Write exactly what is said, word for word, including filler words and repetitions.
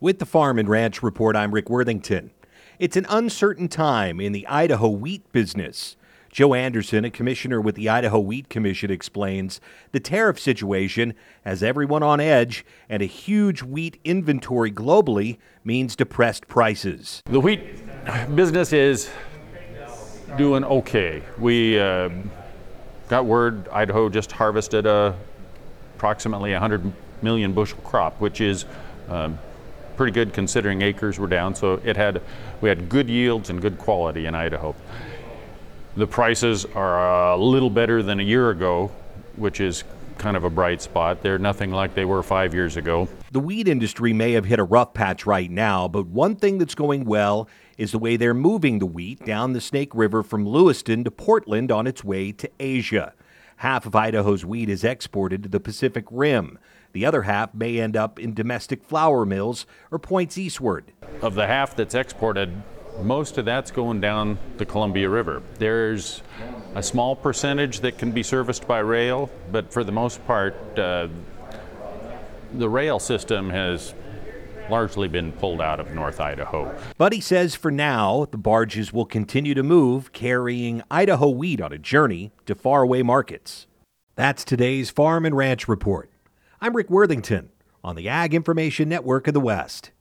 With the Farm and Ranch Report, I'm Rick Worthington. It's an uncertain time in the Idaho wheat business. Joe Anderson, a commissioner with the Idaho Wheat Commission, explains the tariff situation has everyone on edge, and a huge wheat inventory globally means depressed prices. The wheat business is doing okay. We uh, got word Idaho just harvested a approximately one hundred million bushel crop, which is um, pretty good considering acres were down. So it had we had good yields and good quality in Idaho. The prices are a little better than a year ago, which is kind of a bright spot. They're nothing like they were five years ago. The wheat industry may have hit a rough patch right now, but one thing that's going well is the way they're moving the wheat down the Snake River from Lewiston to Portland on its way to Asia. Half of Idaho's wheat is exported to the Pacific Rim. The other half may end up in domestic flour mills or points eastward. Of the half that's exported, most of that's going down the Columbia River. There's a small percentage that can be serviced by rail, but for the most part, uh, the rail system has largely been pulled out of North Idaho. But he says for now, the barges will continue to move, carrying Idaho wheat on a journey to faraway markets. That's today's Farm and Ranch Report. I'm Rick Worthington on the Ag Information Network of the West.